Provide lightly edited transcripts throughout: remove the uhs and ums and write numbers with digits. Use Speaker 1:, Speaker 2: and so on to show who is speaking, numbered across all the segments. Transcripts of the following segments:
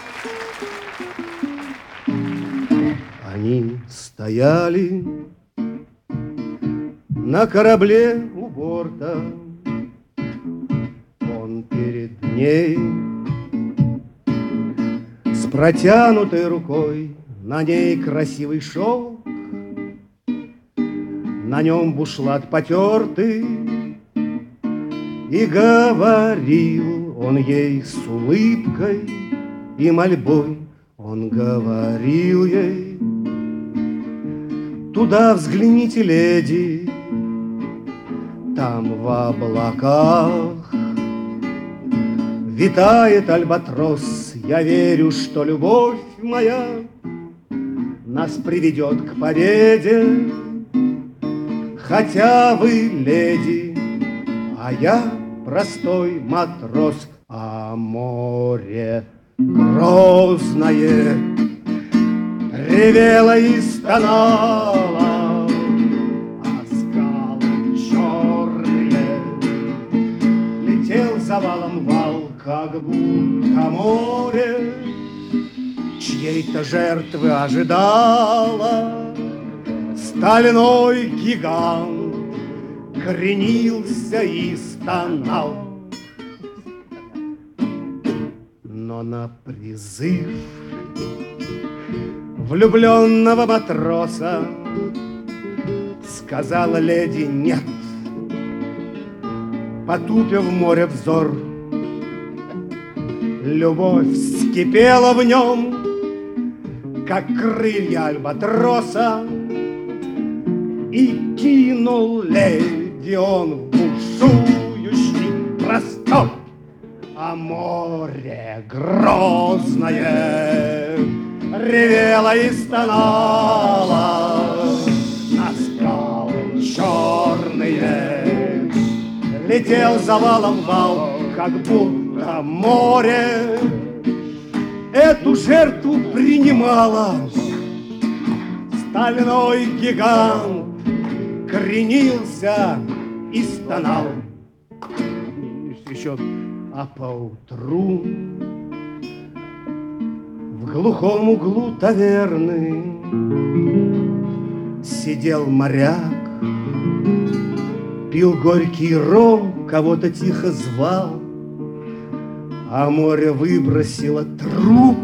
Speaker 1: Они стояли на корабле у борта, он перед ней с протянутой рукой, на ней красивый шелк, на нем бушлат потертый, и говорил он ей с улыбкой и мольбой, он говорил ей: туда взгляните, леди, там в облаках витает альбатрос. Я верю, что любовь моя нас приведет к победе. Хотя вы леди, а я простой матрос, а море грозное ревело и стонало, а скалы черные летел за валом вал, как будто море чьей-то жертвы ожидало. Стальной гигант кренился и стонал, но на призыв влюбленного матроса сказала леди нет, потупив в море взор. Любовь вскипела в нем, как крылья альбатроса, и кинул леди он в бушующий простор. А море грозное ревело и стонало, на скалы черные летел за валом вал, как будто море эту жертву принимало. Стальной гигант кренился и стонал. Еще, а поутру в глухом углу таверны сидел моряк, пил горький ром, кого-то тихо звал, а море выбросило труп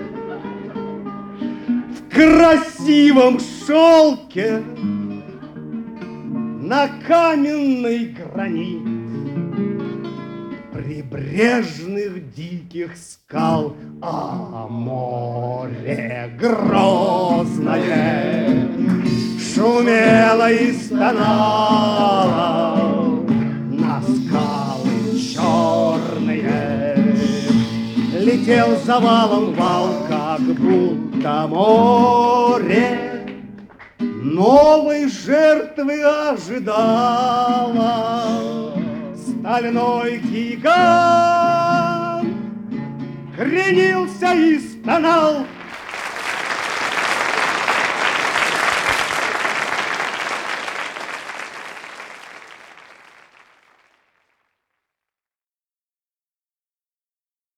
Speaker 1: в красивом шелке на каменный гранит прибрежных диких скал. А море грозное шумело и стонало, на скалы черные летел за валом вал, как будто море новой жертвы ожидала. Стальной гигант кренился и стонал,